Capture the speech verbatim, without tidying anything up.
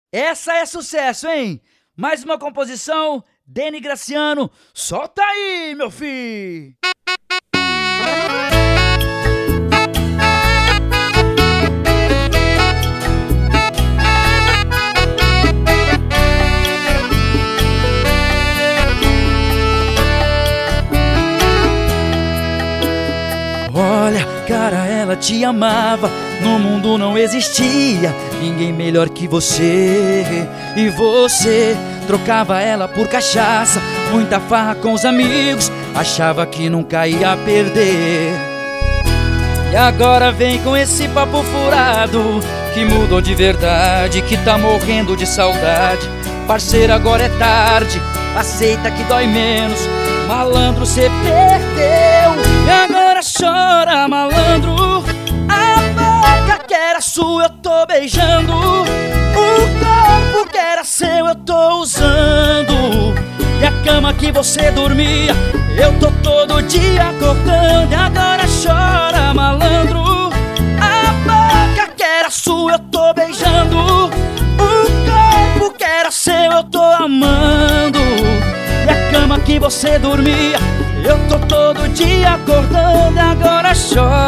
Essa é sucesso, hein? Mais uma composição, Deni Graciano. Solta aí, meu filho! Olha, cara, ela te amava, no mundo não existia ninguém melhor que você. E você trocava ela por cachaça, muita farra com os amigos, achava que nunca ia perder. E agora vem com esse papo furado, que mudou de verdade, que tá morrendo de saudade. Parceiro, agora é tarde, aceita que dói menos, malandro, cê perdeu. E agora chora, malandro, a boca que era sua eu tô beijando, o corpo que era seu eu tô usando, e a cama que você dormia eu tô todo dia acordando. E agora chora, malandro, a boca que era sua eu tô beijando, o corpo que era seu eu tô amando, e a cama que você dormia eu tô todo dia acordando. E agora chora,